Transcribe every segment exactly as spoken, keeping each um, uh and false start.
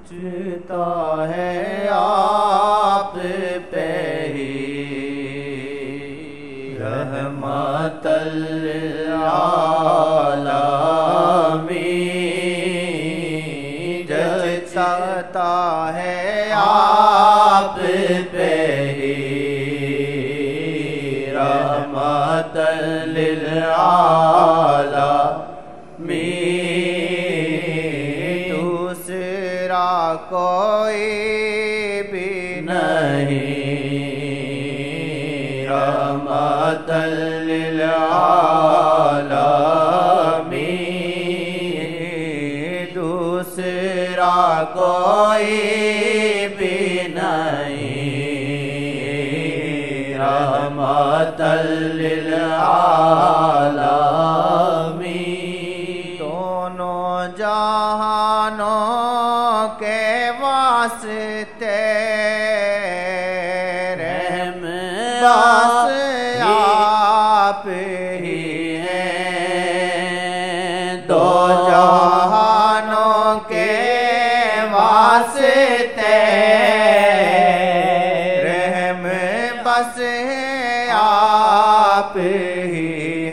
سوچتا ہے آپ پہ ہی رحمت للعالمین، جچتا ہے آپ پہ ہی رحمت للعالمین، دوسرا کوئی بھی نہیں رحمت للعالمین، دوسرا کوئی بھی نہیں رحمت للعالمین، دونوں جہانوں کے واسطے رحم بس آپ ہی ہیں، دو جہانوں کے واسطے رحم بس آپ ہی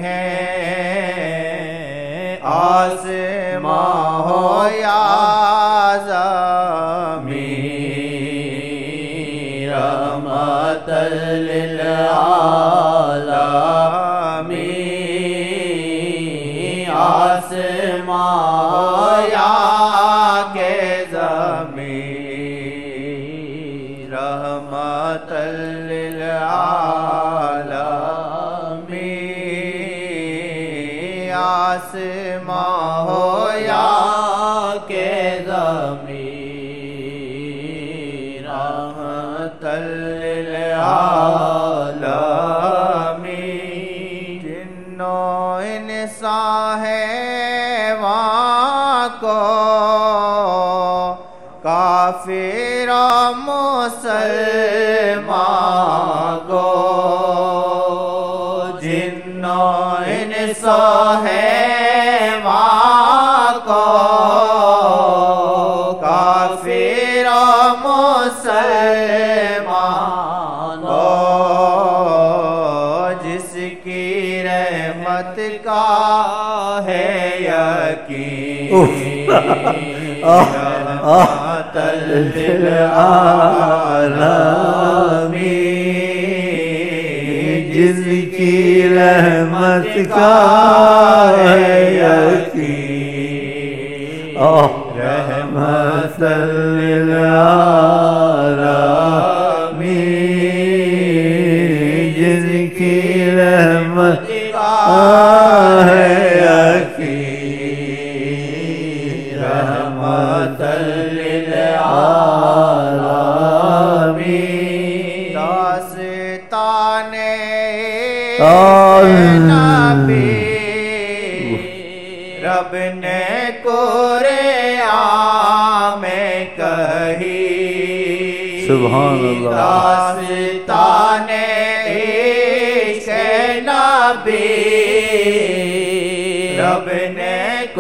ہیں، آسماں ہو یا زمین رحمت للعالمین، آسماں ہو یا کہ زمین رحمت للعالمین، آسماں ہو یا کہ زمین رحمت للعالمین، جنوں انسان حیوان کو کافر و مسلمان کو، جنوں انسان حیوان کو کافر و مسلمان کو، جس کی رحمت کا ہے یقین رحمت للعالمین، جس کی رحمت کا ہے یقین رحمت للعالمین، جس کی رحمت کا ہے یقین رحمت للعالمین، داستان نبی رب نے قرآن میں کہی، سبحان اللہ، داستان عشق نبی رب نے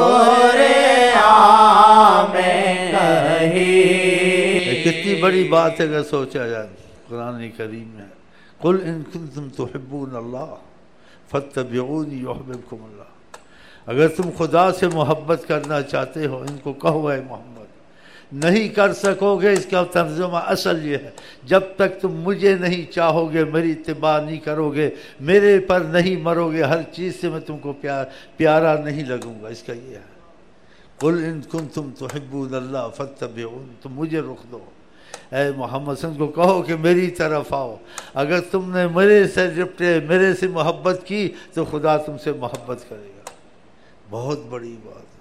قرآن میں کہی۔ کتنی بڑی بات ہے اگر سوچا جائے قرآن کریم میں، قل ان کنتم تحبون اللہ فاتبعونی یحببکم اللہ، اگر تم خدا سے محبت کرنا چاہتے ہو ان کو کہو اے محمد، نہیں کر سکو گے اس کا ترجمہ اصل یہ ہے جب تک تم مجھے نہیں چاہو گے، میری اتباع نہیں کرو گے، میرے پر نہیں مرو گے، ہر چیز سے میں تم کو پیار پیارا نہیں لگوں گا، اس کا یہ ہے قل ان کنتم تحبون اللہ فاتبعون، تم مجھے رخ دو اے محمد صلی اللہ علیہ وسلم کو کہو کہ میری طرف آؤ، اگر تم نے میرے سے لپٹے میرے سے محبت کی تو خدا تم سے محبت کرے گا، بہت بڑی بات ہے۔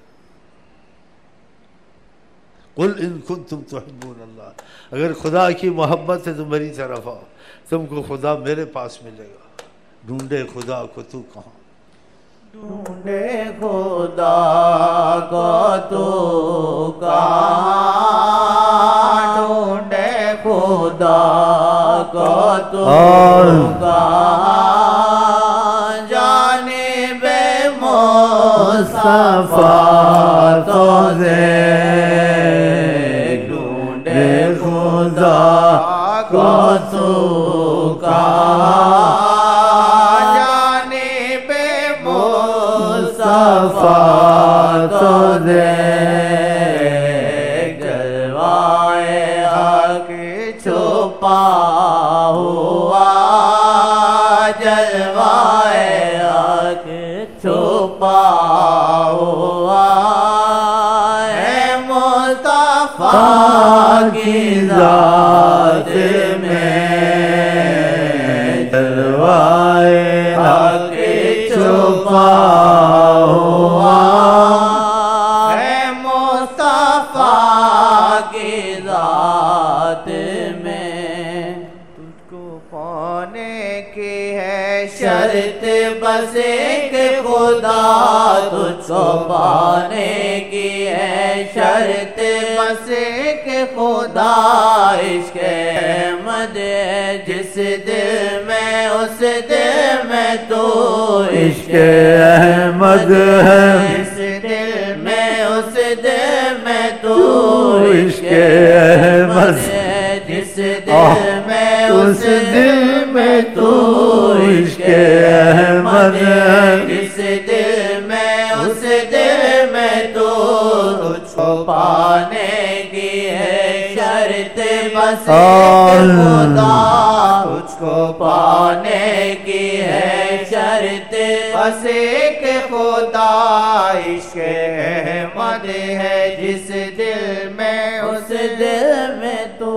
قل ان کنتم تحبون اللہ، اگر خدا کی محبت ہے تو میری طرف آؤ، تم کو خدا میرے پاس ملے گا، ڈھونڈے خدا کو تو کہاں، ڈھونڈے خدا کو تو کہاں، ڈھونڈے خدا کو تو کہاں، جانب مصطفیٰ تو دیکھ، خدا کو تو کہا جانب مصطفیٰ تو دیکھ جلوائے حق چھپا ہوا جلوائے حق چھپا ہوا ہے مصطفیٰ کی ذات میں جلوائے حق چھپا ہوا ہے مصطفیٰ کی ذات میں تجھ کو پانے کی ہے شرط بس ایک خدا تجھ کو پانے کی ہے شرط بس ایک خدا عشق احمد ہے جس دل میں اس دل میں تو عشق احمد ہے اس دل میں اس دل میں تو عشق احمد ہے جس دل میں اس دل میں تو عشق احمد ہے جس دل میں اس دل میں تو تجھ کو پانے کی ہے شرط بس ایک خدا تجھ کو پانے کی ہے شرط بس ایک خدا عشق احمد ہے جس دل میں اس دل میں تو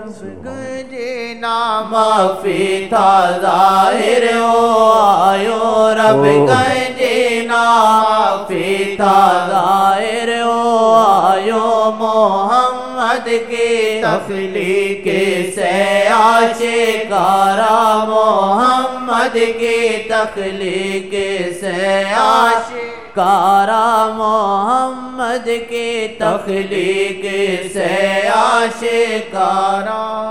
جینا معافی تھا ظاہر ہو آیو رب گنجینا معافی تھا ظاہر ہو آیو محمد کی تخلیق سے آشکارا محمد کی تخلیق سے آشکارا محمد کی تخلیق سے آشکارا